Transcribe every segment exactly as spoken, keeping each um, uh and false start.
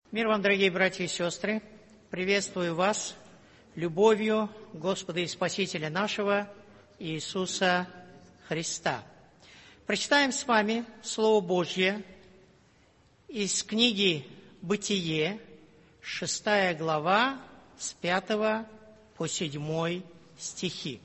Мир вам, дорогие братья и сестры! Приветствую вас любовью Господа и Спасителя нашего Иисуса Христа. Прочитаем с вами Слово Божье из книги «Бытие», шестая глава, с пятого по седьмой стихи.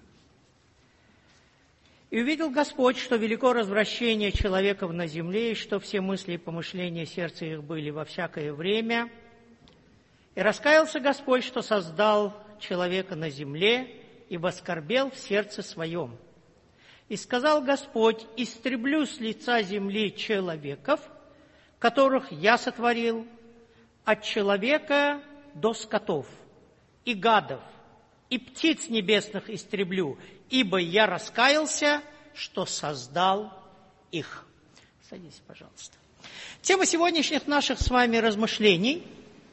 «И увидел Господь, что велико развращение человеков на земле, и что все мысли и помышления сердца их были во всякое время. И раскаялся Господь, что создал человека на земле, и воскорбел в сердце своем. И сказал Господь: истреблю с лица земли человеков, которых я сотворил, от человека до скотов, и гадов, и птиц небесных истреблю, ибо я раскаялся, что создал их». Садитесь, пожалуйста. Тема сегодняшних наших с вами размышлений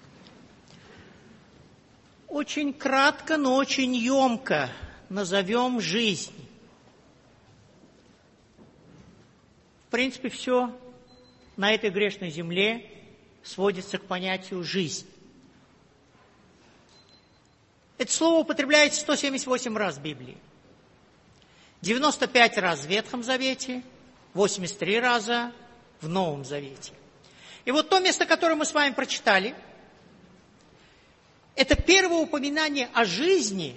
очень кратко, но очень емко назовем жизнь. В принципе, все на этой грешной земле сводится к понятию «жизнь». Это слово употребляется сто семьдесят восемь раз в Библии. девяносто пять раз в Ветхом Завете, восемьдесят три раза в Новом Завете. И вот то место, которое мы с вами прочитали, это первое упоминание о жизни,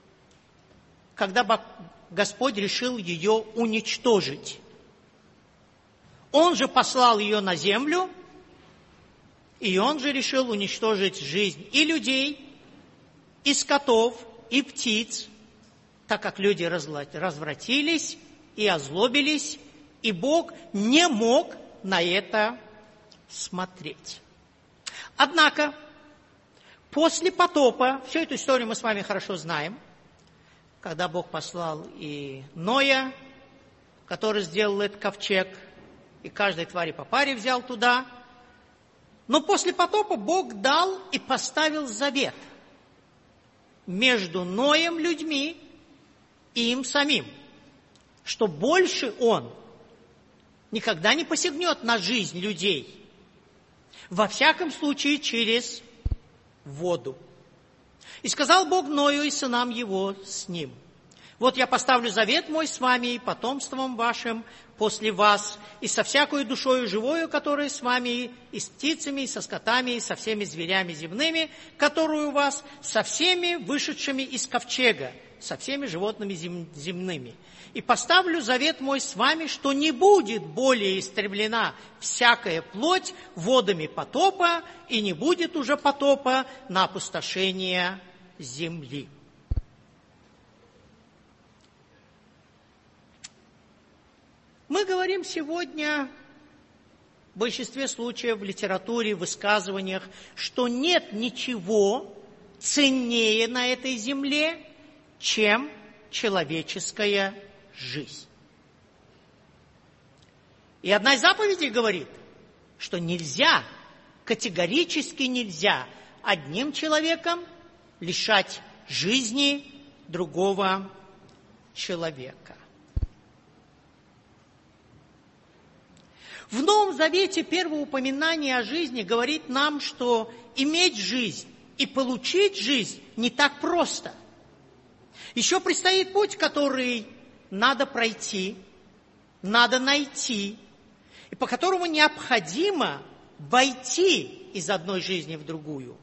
когда Господь решил ее уничтожить. Он же послал ее на землю, и Он же решил уничтожить жизнь и людей, и скотов, и птиц, так как люди развратились и озлобились, и Бог не мог на это смотреть. Однако, после потопа, всю эту историю мы с вами хорошо знаем, когда Бог послал и Ноя, который сделал этот ковчег, и каждой твари по паре взял туда. Но после потопа Бог дал и поставил завет между Ноем, людьми, и им самим, что больше Он никогда не посягнет на жизнь людей, во всяком случае через воду. И сказал Бог Ною и сынам его с ним: вот я поставлю завет мой с вами и потомством вашим после вас, и со всякою душою живою, которая с вами, и с птицами, и со скотами, и со всеми зверями земными, которые у вас, со всеми вышедшими из ковчега, со всеми животными зем, земными. И поставлю завет мой с вами, что не будет более истреблена всякая плоть водами потопа, и не будет уже потопа на опустошение земли. Мы говорим сегодня в большинстве случаев в литературе, в высказываниях, что нет ничего ценнее на этой земле, чем человеческая жизнь. И одна из заповедей говорит, что нельзя, категорически нельзя одним человеком лишать жизни другого человека. В Новом Завете первое упоминание о жизни говорит нам, что иметь жизнь и получить жизнь не так просто. Еще предстоит путь, который надо пройти, надо найти, и по которому необходимо войти из одной жизни в другую.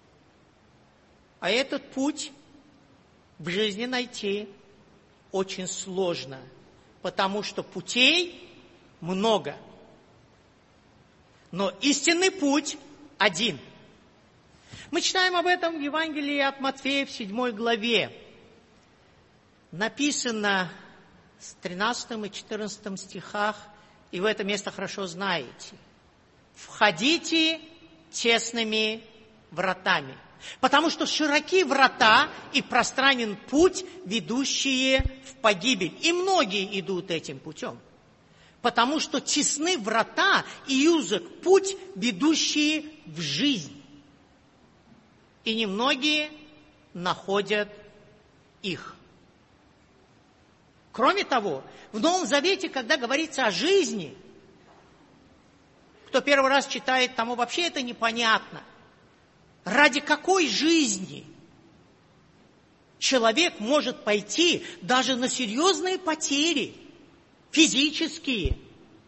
А этот путь в жизни найти очень сложно, потому что путей много. Но истинный путь один. Мы читаем об этом в Евангелии от Матфея в седьмой главе. Написано в тринадцатом и четырнадцатом стихах, и вы это место хорошо знаете. «Входите тесными вратами, потому что широки врата и пространен путь, ведущие в погибель, и многие идут этим путем. Потому что тесны врата и узок путь, ведущие в жизнь, и немногие находят их». Кроме того, в Новом Завете, когда говорится о жизни, кто первый раз читает, тому вообще это непонятно. Ради какой жизни человек может пойти даже на серьезные потери, физические?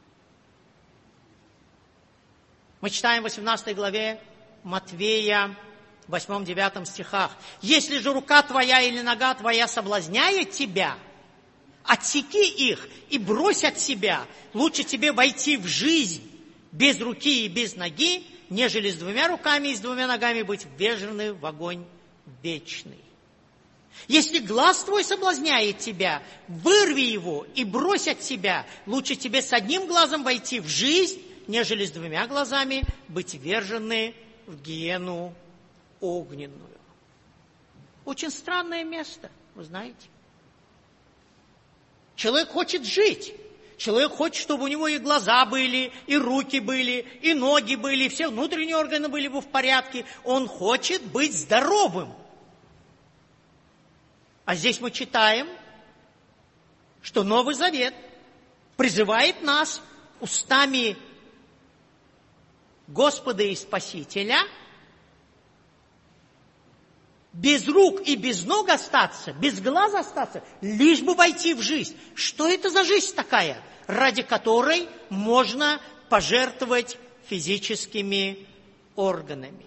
Мы читаем в восемнадцатой главе Матвея, в восьмом-девятом стихах. «Если же рука твоя или нога твоя соблазняет тебя, отсеки их и брось от себя. Лучше тебе войти в жизнь без руки и без ноги, нежели с двумя руками и с двумя ногами быть ввержены в огонь вечный. Если глаз твой соблазняет тебя, вырви его и брось от себя. Лучше тебе с одним глазом войти в жизнь, нежели с двумя глазами быть ввержены в гиену огненную». Очень странное место, вы знаете. Человек хочет жить. Человек хочет, чтобы у него и глаза были, и руки были, и ноги были, и все внутренние органы были бы в порядке. Он хочет быть здоровым. А здесь мы читаем, что Новый Завет призывает нас устами Господа и Спасителя без рук и без ног остаться, без глаз остаться, лишь бы войти в жизнь. Что это за жизнь такая, ради которой можно пожертвовать физическими органами?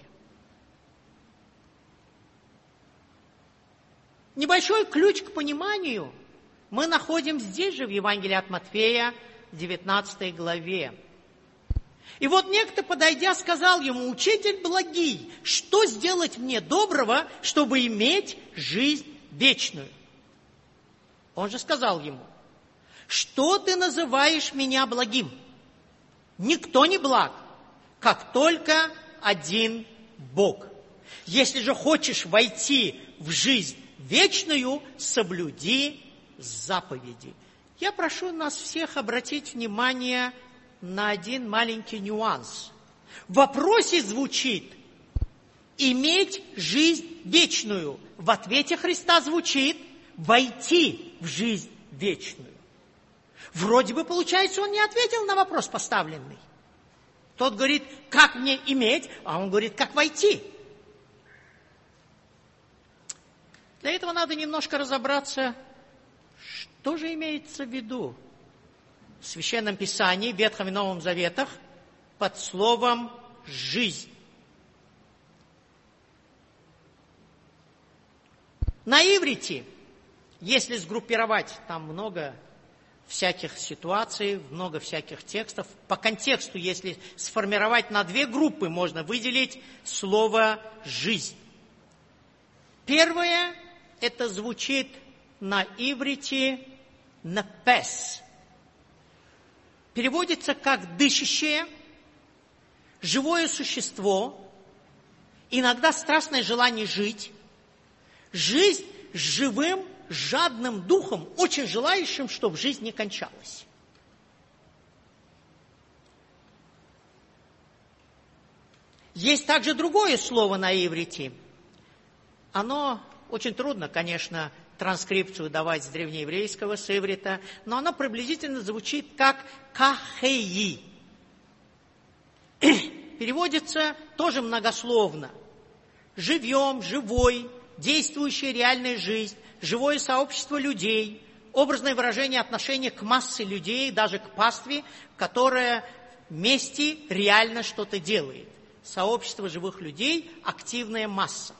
Небольшой ключ к пониманию мы находим здесь же, в Евангелии от Матфея, в девятнадцатой главе. И вот некто, подойдя, сказал ему: «Учитель благий, что сделать мне доброго, чтобы иметь жизнь вечную?» Он же сказал ему: «Что ты называешь меня благим? Никто не благ, как только один Бог. Если же хочешь войти в жизнь вечную, соблюди заповеди». Я прошу нас всех обратить внимание на один маленький нюанс. В вопросе звучит «иметь жизнь вечную». В ответе Христа звучит «войти в жизнь вечную». Вроде бы, получается, он не ответил на вопрос поставленный. Тот говорит: «Как мне иметь?» А он говорит: «Как войти?» Для этого надо немножко разобраться, что же имеется в виду в Священном Писании, в Ветхом и Новом Заветах, под словом «жизнь». На иврите, если сгруппировать, там много всяких ситуаций, много всяких текстов. По контексту, если сформировать на две группы, можно выделить слово «жизнь». Первое, это звучит на иврите «непес». Переводится как «дышащее», «живое существо», иногда страстное желание жить, жизнь с живым, жадным духом, очень желающим, чтобы жизнь не кончалась. Есть также другое слово на иврите. Оно очень трудно, конечно, транскрипцию давать с древнееврейского, с иврита, но оно приблизительно звучит как «кахеи». Переводится тоже многословно. Живьем, живой, действующая реальная жизнь, живое сообщество людей, образное выражение отношения к массе людей, даже к пастве, которая вместе реально что-то делает. Сообщество живых людей – активная масса.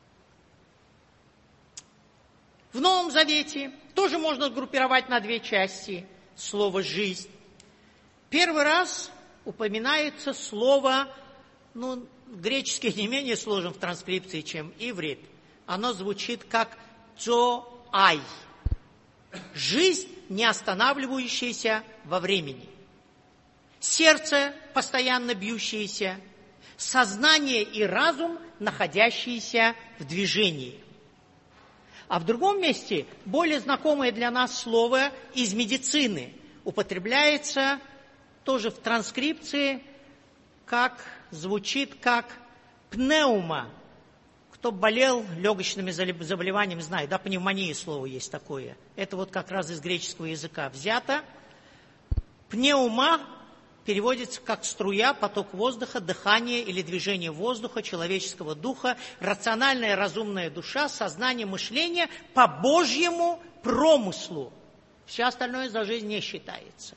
В Новом Завете тоже можно сгруппировать на две части слово «жизнь». Первый раз упоминается слово, ну, греческий не менее сложен в транскрипции, чем иврит. Оно звучит как «джоай» – жизнь, не останавливающаяся во времени. Сердце, постоянно бьющееся, сознание и разум, находящиеся в движении. А в другом месте более знакомое для нас слово из медицины употребляется тоже в транскрипции, как звучит как пневма. Кто болел легочными заболеваниями, знает, да, пневмония слово есть такое. Это вот как раз из греческого языка взято. Пневма переводится как струя, поток воздуха, дыхание или движение воздуха, человеческого духа, рациональная разумная душа, сознание, мышление по Божьему промыслу. Все остальное за жизнь не считается.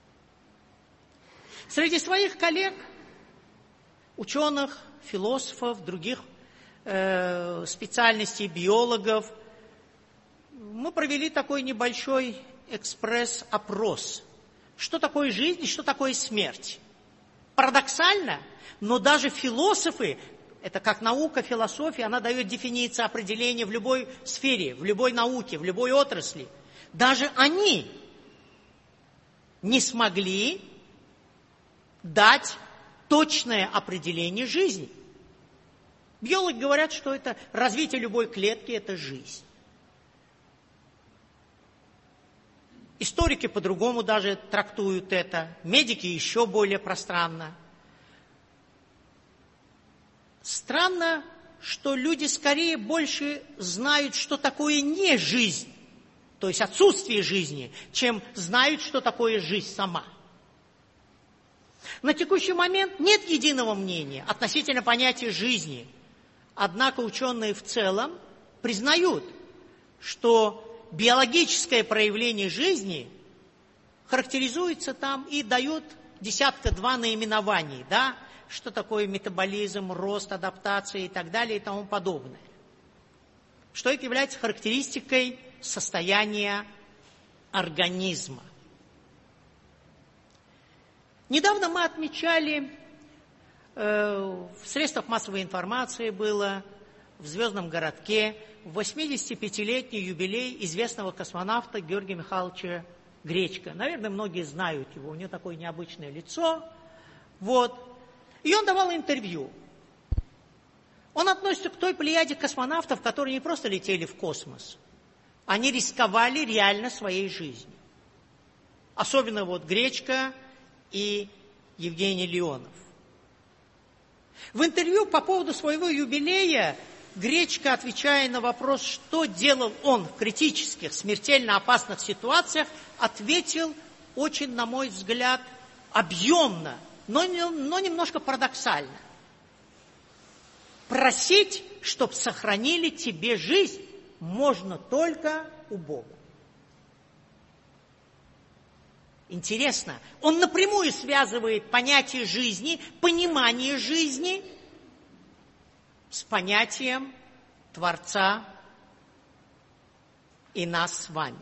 Среди своих коллег, ученых, философов, других э, специальностей, биологов, мы провели такой небольшой экспресс-опрос. Что такое жизнь и что такое смерть? Парадоксально, но даже философы, это как наука, философия, она дает дефиниции, определения в любой сфере, в любой науке, в любой отрасли. Даже они не смогли дать точное определение жизни. Биологи говорят, что это развитие любой клетки – это жизнь. Историки по-другому даже трактуют это, медики еще более пространно. Странно, что люди скорее больше знают, что такое не жизнь, то есть отсутствие жизни, чем знают, что такое жизнь сама. На текущий момент нет единого мнения относительно понятия жизни, однако ученые в целом признают, что биологическое проявление жизни характеризуется там и дает десятка-два наименований, да, что такое метаболизм, рост, адаптация и так далее и тому подобное. Что это является характеристикой состояния организма. Недавно мы отмечали, э, в средствах массовой информации было, в «Звездном городке», восьмидесятипятилетний юбилей известного космонавта Георгия Михайловича Гречко. Наверное, многие знают его, у него такое необычное лицо. Вот. И он давал интервью. Он относится к той плеяде космонавтов, которые не просто летели в космос, они рисковали реально своей жизнью. Особенно вот Гречко и Евгений Леонов. В интервью по поводу своего юбилея Гречко, отвечая на вопрос, что делал он в критических, смертельно опасных ситуациях, ответил очень, на мой взгляд, объемно, но, но немножко парадоксально. Просить, чтобы сохранили тебе жизнь, можно только у Бога. Интересно, он напрямую связывает понятие жизни, понимание жизни с понятием Творца и нас с вами.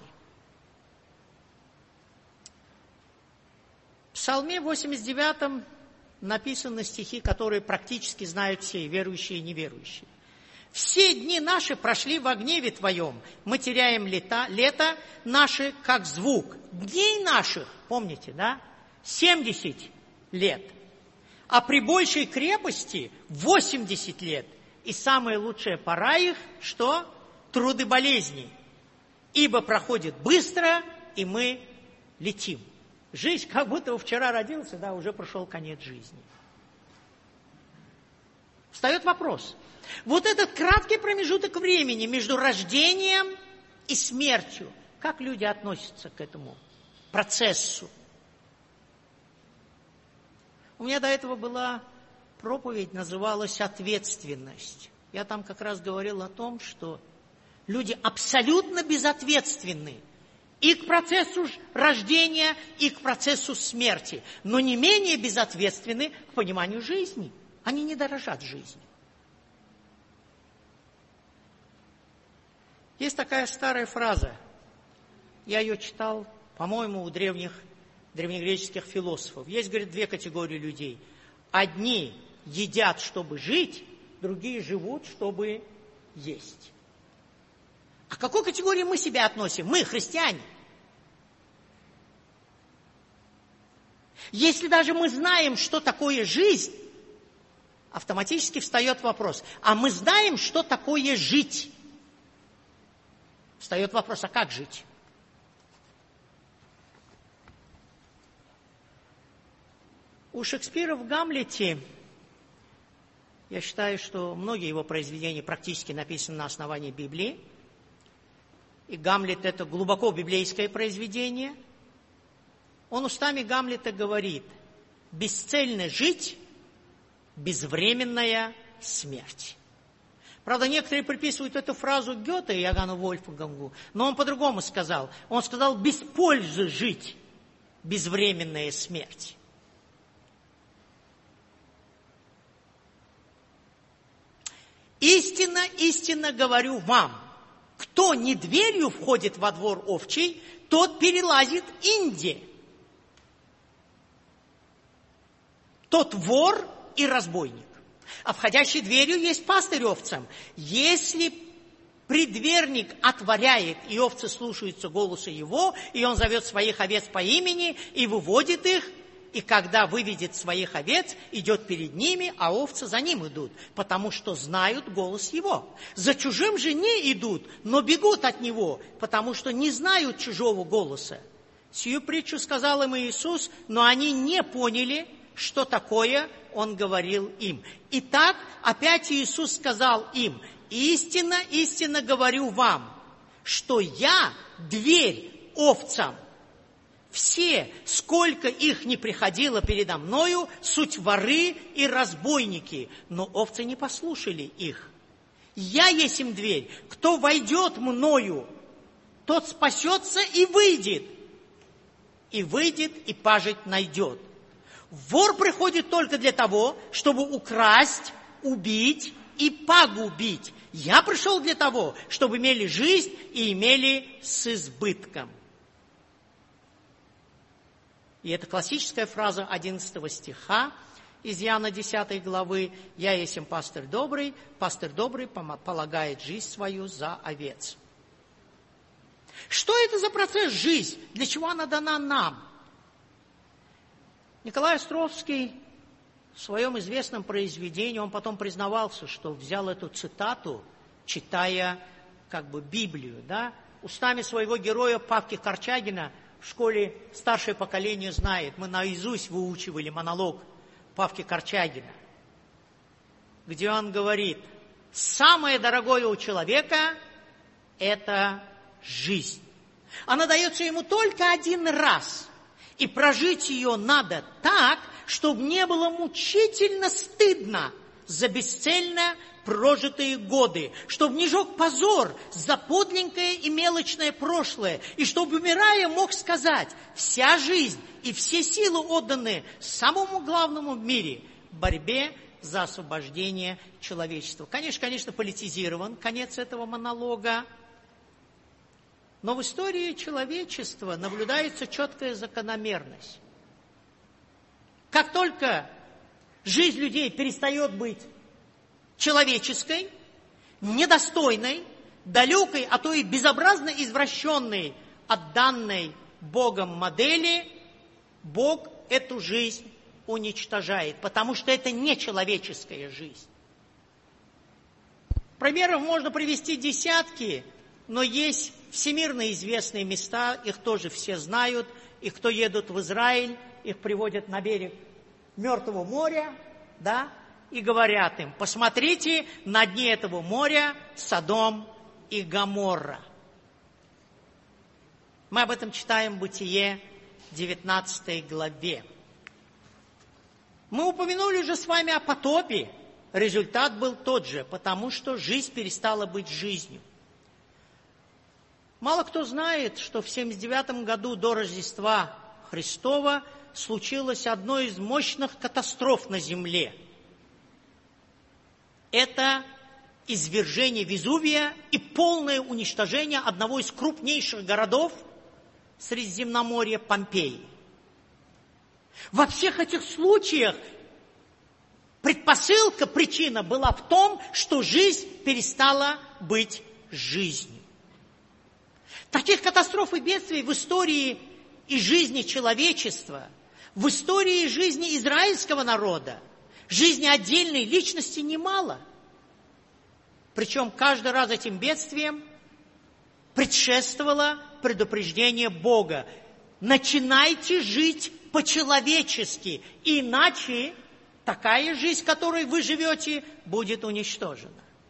В Псалме восемьдесят девятом написаны стихи, которые практически знают все, и верующие, и неверующие. «Все дни наши прошли во гневе Твоем, мы теряем лета, лето наши, как звук. Дней наших, помните, да, семьдесят лет, а при большей крепости восемьдесят лет. И самая лучшая пора их, что? Труды болезней. Ибо проходит быстро, и мы летим». Жизнь, как будто вчера родился, да, уже прошел конец жизни. Встает вопрос. Вот этот краткий промежуток времени между рождением и смертью, как люди относятся к этому процессу? У меня до этого была проповедь, называлась «Ответственность». Я там как раз говорил о том, что люди абсолютно безответственны и к процессу рождения, и к процессу смерти, но не менее безответственны к пониманию жизни. Они не дорожат жизнью. Есть такая старая фраза, я ее читал, по-моему, у древних, древнегреческих философов. Есть, говорит, две категории людей. Одни едят, чтобы жить, другие живут, чтобы есть. А к какой категории мы себя относим? Мы, христиане. Если даже мы знаем, что такое жизнь, автоматически встает вопрос, а мы знаем, что такое жить? Встает вопрос, а как жить? У Шекспира в «Гамлете», я считаю, что многие его произведения практически написаны на основании Библии, и «Гамлет» — это глубоко библейское произведение. Он устами Гамлета говорит: бесцельно жить, безвременная смерть. Правда, некоторые приписывают эту фразу Гёте и Иоганну Вольфгангу, но он по-другому сказал. Он сказал: без пользы жить, безвременная смерть. Истинно, истинно говорю вам, кто не дверью входит во двор овчий, тот перелазит инде. Тот вор и разбойник. А входящий дверью есть пастырь овцам. Если предверник отворяет, и овцы слушаются голоса его, и он зовет своих овец по имени и выводит их, и когда выведет своих овец, идет перед ними, а овцы за ним идут, потому что знают голос его. За чужим же не идут, но бегут от него, потому что не знают чужого голоса. Сию притчу сказал им Иисус, но они не поняли, что такое он говорил им. Итак, опять Иисус сказал им: истинно, истинно говорю вам, что я дверь овцам. Все, сколько их не приходило передо мною, суть воры и разбойники, но овцы не послушали их. Я есть им дверь. Кто войдет мною, тот спасется и выйдет. И выйдет, и пажить найдет. Вор приходит только для того, чтобы украсть, убить и погубить. Я пришел для того, чтобы имели жизнь и имели с избытком. И это классическая фраза одиннадцатого стиха из Иоанна десятой главы. «Я есть им пастырь добрый, пастырь добрый полагает жизнь свою за овец». Что это за процесс жизнь? Для чего она дана нам? Николай Островский в своем известном произведении, он потом признавался, что взял эту цитату, читая как бы Библию, да, устами своего героя Павки Корчагина. В школе старшее поколение знает, мы наизусть выучивали монолог Павки Корчагина, где он говорит: самое дорогое у человека – это жизнь. Она дается ему только один раз, и прожить ее надо так, чтобы не было мучительно стыдно за бесцельно прожитые годы, чтобы не жег позор за подленькое и мелочное прошлое, и чтобы, умирая, мог сказать: вся жизнь и все силы отданы самому главному в мире – борьбе за освобождение человечества. Конечно, конечно, политизирован конец этого монолога, но в истории человечества наблюдается четкая закономерность. Как только жизнь людей перестает быть человеческой, недостойной, далекой, а то и безобразно извращенной от данной Богом модели, Бог эту жизнь уничтожает, потому что это не человеческая жизнь. Примеров можно привести десятки, но есть всемирно известные места, их тоже все знают, и кто едут в Израиль, их приводят на берег Мертвого моря, да, и говорят им: посмотрите, на дне этого моря Содом и Гоморра. Мы об этом читаем в Бытие девятнадцатой главе. Мы упомянули уже с вами о потопе. Результат был тот же, потому что жизнь перестала быть жизнью. Мало кто знает, что в семьдесят девятом году до Рождества Христова случилось одно из мощных катастроф на земле. Это извержение Везувия и полное уничтожение одного из крупнейших городов Средиземноморья Помпеи. Во всех этих случаях предпосылка, причина была в том, что жизнь перестала быть жизнью. Таких катастроф и бедствий в истории и жизни человечества, в истории жизни израильского народа, жизни отдельной личности немало. Причем каждый раз этим бедствием предшествовало предупреждение Бога: начинайте жить по-человечески, иначе такая жизнь, которой вы живете, будет уничтожена.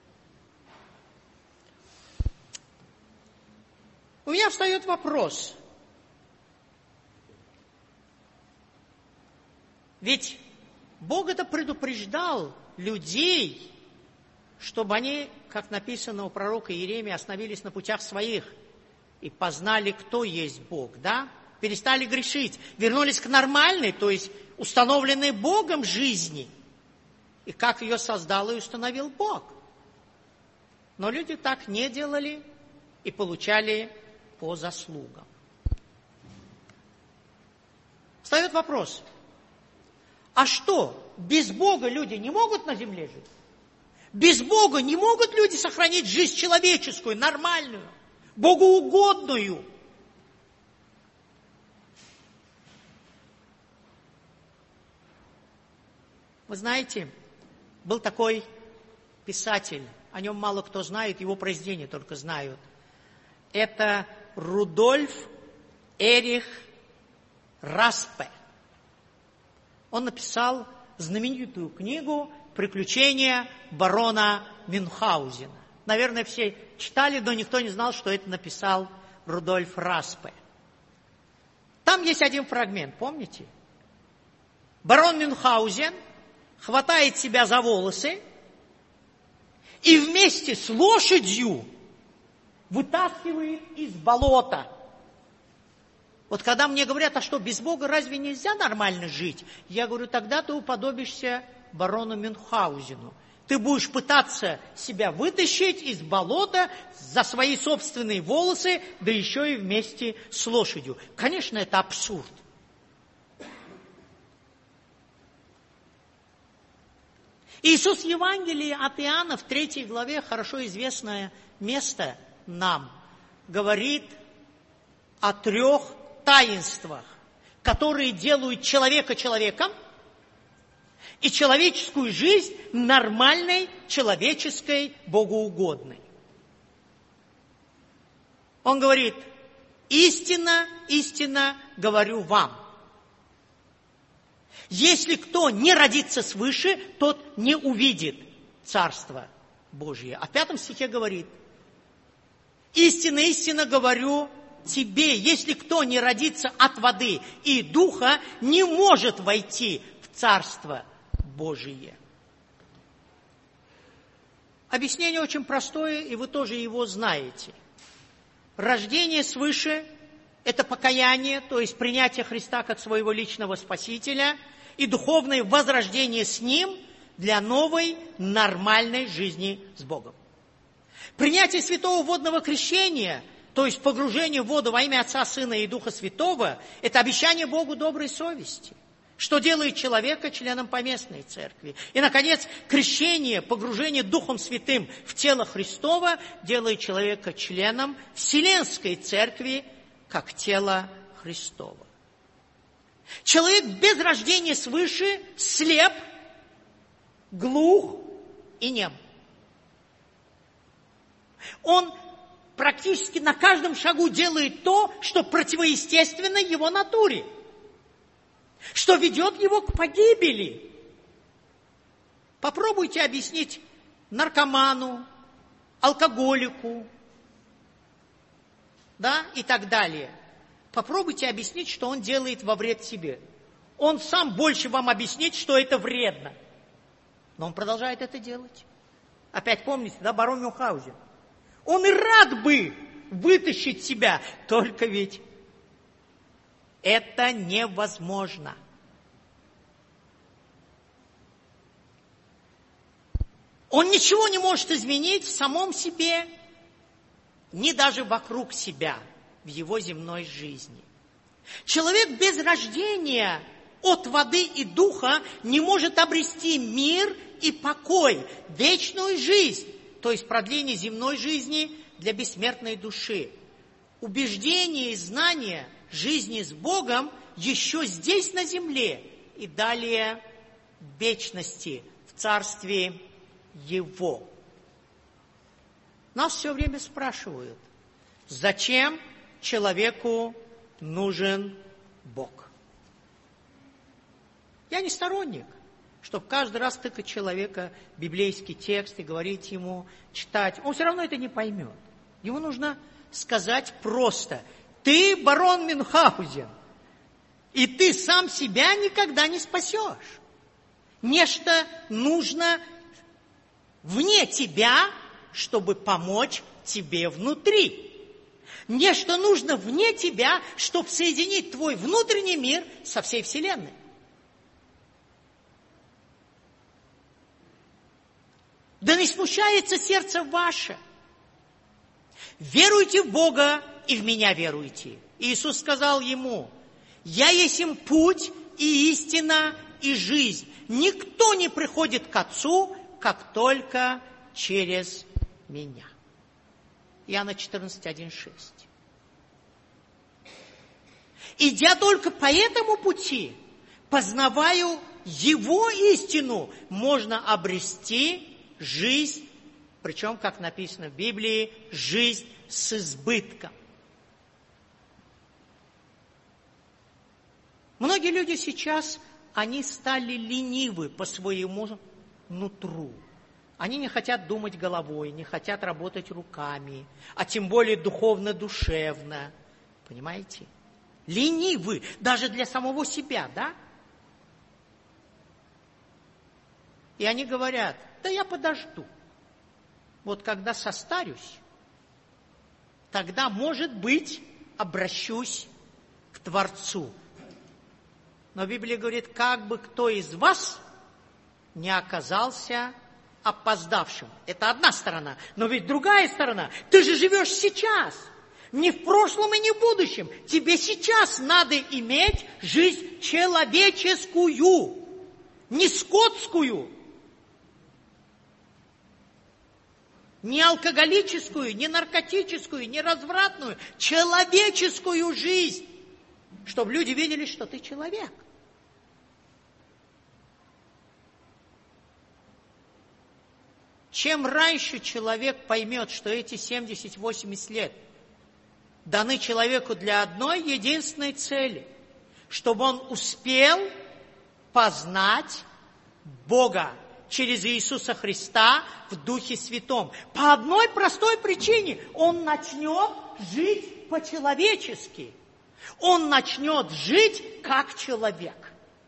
У меня встает вопрос. Ведь Бог это предупреждал людей, чтобы они, как написано у пророка Иеремии, остановились на путях своих и познали, кто есть Бог, да? Перестали грешить, вернулись к нормальной, то есть установленной Богом жизни, и как ее создал и установил Бог. Но люди так не делали и получали по заслугам. Встает вопрос, а что, без Бога люди не могут на земле жить? Без Бога не могут люди сохранить жизнь человеческую, нормальную, богоугодную? Вы знаете, был такой писатель, о нем мало кто знает, его произведения только знают. Это Рудольф Эрих Распе. Он написал знаменитую книгу «Приключения барона Мюнхгаузена». Наверное, все читали, но никто не знал, что это написал Рудольф Распе. Там есть один фрагмент, помните? Барон Мюнхгаузен хватает себя за волосы и вместе с лошадью вытаскивает из болота. Вот когда мне говорят, а что, без Бога разве нельзя нормально жить? Я говорю, тогда ты уподобишься барону Мюнхгаузену. Ты будешь пытаться себя вытащить из болота за свои собственные волосы, да еще и вместе с лошадью. Конечно, это абсурд. Иисус в Евангелии от Иоанна в третьей главе, хорошо известное место нам, говорит о трех таинствах, которые делают человека человеком и человеческую жизнь нормальной, человеческой, богоугодной. Он говорит, истинно, истинно говорю вам. Если кто не родится свыше, тот не увидит Царство Божие. А в пятом стихе говорит, истинно, истинно говорю тебе, если кто не родится от воды и духа, не может войти в Царство Божие. Объяснение очень простое, и вы тоже его знаете. Рождение свыше – это покаяние, то есть принятие Христа как своего личного Спасителя, и духовное возрождение с Ним для новой нормальной жизни с Богом. Принятие святого водного крещения, то есть погружение в воду во имя Отца, Сына и Духа Святого, это обещание Богу доброй совести, что делает человека членом поместной церкви. И, наконец, крещение, погружение Духом Святым в тело Христово делает человека членом Вселенской церкви, как тело Христово. Человек без рождения свыше слеп, глух и нем. Он практически на каждом шагу делает то, что противоестественно его натуре, что ведет его к погибели. Попробуйте объяснить наркоману, алкоголику, да, и так далее. Попробуйте объяснить, что он делает во вред себе. Он сам больше вам объяснит, что это вредно. Но он продолжает это делать. Опять помните, да, барон Мюнхгаузен. Он и рад бы вытащить себя, только ведь это невозможно. Он ничего не может изменить в самом себе, ни даже вокруг себя, в его земной жизни. Человек без рождения от воды и духа не может обрести мир и покой, вечную жизнь, то есть продление земной жизни для бессмертной души. Убеждение и знание жизни с Богом еще здесь на земле и далее в вечности, в царстве Его. Нас все время спрашивают, зачем человеку нужен Бог? Я не сторонник, чтобы каждый раз тыкать человека в библейский текст и говорить ему читать. Он все равно это не поймет. Ему нужно сказать просто: ты барон Мюнхгаузен, И ты сам себя никогда не спасешь. Нечто нужно вне тебя, чтобы помочь тебе внутри. Нечто нужно вне тебя, чтобы соединить твой внутренний мир со всей Вселенной. Да не смущается сердце ваше. Веруйте в Бога и в меня веруйте. Иисус сказал ему: я есть им путь и истина и жизнь. Никто не приходит к Отцу, как только через меня. Иоанна четырнадцать, один, шесть. Идя только по этому пути, познавая Его истину, можно обрести жизнь, причем, как написано в Библии, жизнь с избытком. Многие люди сейчас, они стали ленивы по своему нутру. Они не хотят думать головой, не хотят работать руками, а тем более духовно-душевно. Понимаете? Ленивы даже для самого себя, да? И они говорят: да я подожду. Вот когда состарюсь, тогда, может быть, обращусь к Творцу. Но Библия говорит: как бы кто из вас не оказался опоздавшим. Это одна сторона. Но ведь другая сторона. Ты же живешь сейчас. Не в прошлом и не в будущем. Тебе сейчас надо иметь жизнь человеческую. Не скотскую. Не алкоголическую, не наркотическую, не развратную. Человеческую жизнь. Чтобы люди видели, что ты человек. Чем раньше человек поймет, что эти семьдесят-восемьдесят лет даны человеку для одной единственной цели, чтобы он успел познать Бога через Иисуса Христа в Духе Святом. По одной простой причине: он начнет жить по-человечески. Он начнет жить как человек.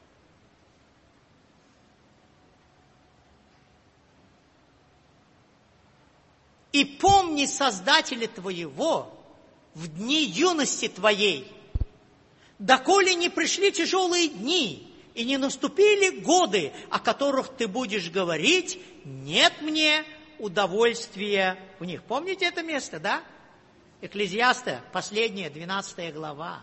И помни Создателя твоего в дни юности твоей, доколе не пришли тяжелые дни, и не наступили годы, о которых ты будешь говорить: нет мне удовольствия в них. Помните это место, да? Экклезиаста, последняя, двенадцатая глава.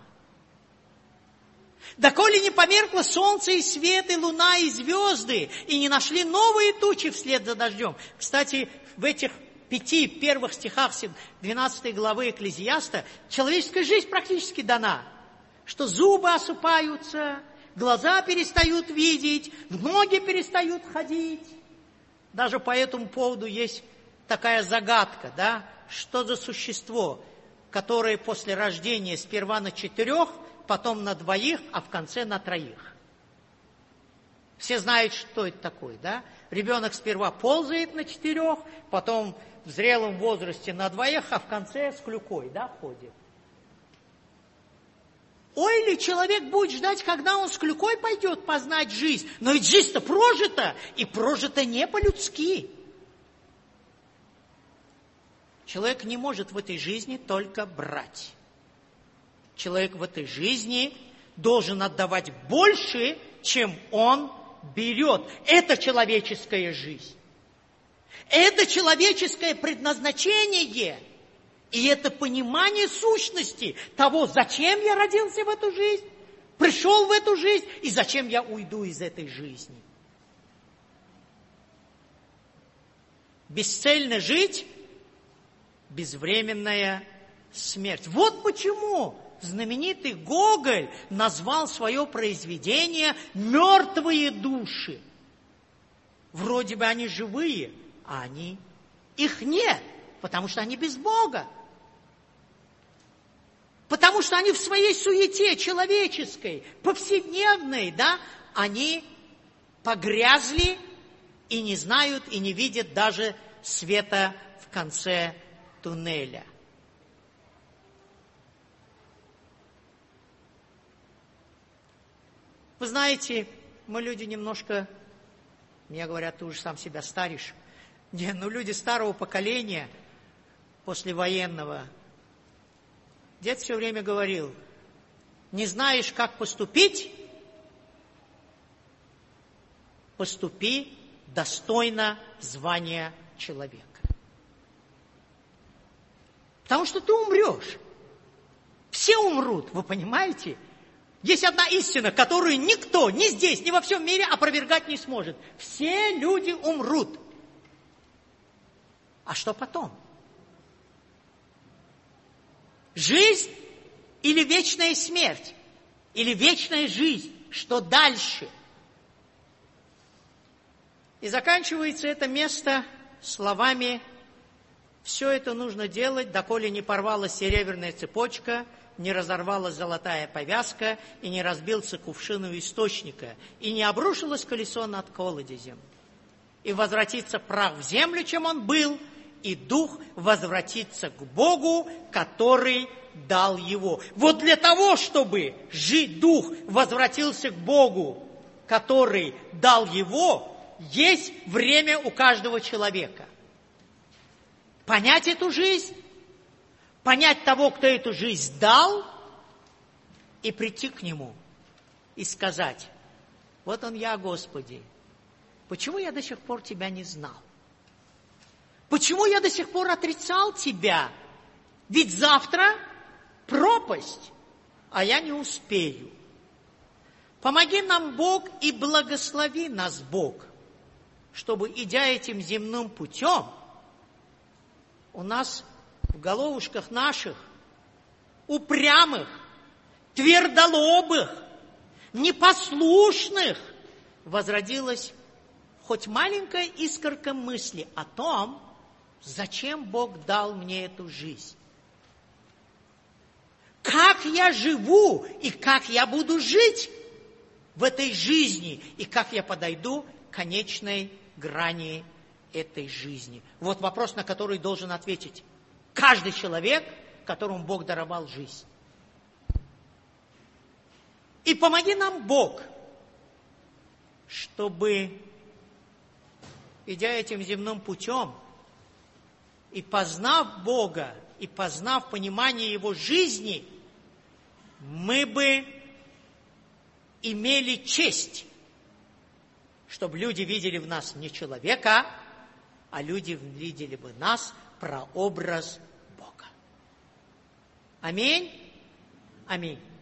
Доколе не померкло солнце и свет, и луна, и звезды, и не нашли новые тучи вслед за дождем. Кстати, в этих пяти первых стихах двенадцатой главы Экклезиаста человеческая жизнь практически дана. Что зубы осыпаются, глаза перестают видеть, ноги перестают ходить. Даже по этому поводу есть такая загадка, да? Что за существо, которое после рождения сперва на четырех, потом на двоих, а в конце на троих? Все знают, что это такое, да? Ребенок сперва ползает на четырех, потом в зрелом возрасте на двоих, а в конце с клюкой, да, ходит. Ой, ли человек будет ждать, когда он с клюкой пойдет познать жизнь. Но ведь жизнь-то прожита, и прожита не по-людски. Человек не может в этой жизни только брать. Человек в этой жизни должен отдавать больше, чем он берет. Это человеческая жизнь. Это человеческое предназначение. И это понимание сущности того, зачем я родился в эту жизнь, пришел в эту жизнь, и зачем я уйду из этой жизни. Бесцельно жить – безвременная смерть. Вот почему знаменитый Гоголь назвал свое произведение «Мертвые души». Вроде бы они живые, а они, их нет, потому что они без Бога. Потому что они в своей суете человеческой, повседневной, да, они погрязли и не знают, и не видят даже света в конце туннеля. Вы знаете, мы люди немножко, мне говорят, ты уже сам себя старишь. Не, ну люди старого поколения, послевоенного. Дед все время говорил, не знаешь, как поступить, поступи достойно звания человека. Потому что ты умрешь. Все умрут, вы понимаете? Есть одна истина, которую никто, ни здесь, ни во всем мире опровергать не сможет. Все люди умрут. А что потом? Жизнь или вечная смерть? Или вечная жизнь? Что дальше? И заканчивается это место словами: все это нужно делать, доколе не порвалась серебряная цепочка, не разорвалась золотая повязка, и не разбился кувшин у источника, и не обрушилось колесо над колодезем. И возвратится прах в землю, чем он был, и дух возвратится к Богу, который дал его. Вот для того, чтобы жить, дух возвратился к Богу, который дал его, есть время у каждого человека. Понять эту жизнь, понять того, кто эту жизнь дал, и прийти к Нему и сказать: вот он я, Господи, почему я до сих пор Тебя не знал? Почему я до сих пор отрицал Тебя? Ведь завтра пропасть, а я не успею. Помоги нам, Бог, и благослови нас, Бог, чтобы, идя этим земным путем, у нас в головушках наших, упрямых, твердолобых, непослушных, возродилась хоть маленькая искорка мысли о том, зачем Бог дал мне эту жизнь. Как я живу и как я буду жить в этой жизни, и как я подойду к конечной грани этой жизни. Вот вопрос, на который должен ответить каждый человек, которому Бог даровал жизнь. И помоги нам, Бог, чтобы, идя этим земным путем, и познав Бога, и познав понимание Его жизни, мы бы имели честь, чтобы люди видели в нас не человека, а люди видели бы нас прообраз Бога. Аминь. Аминь.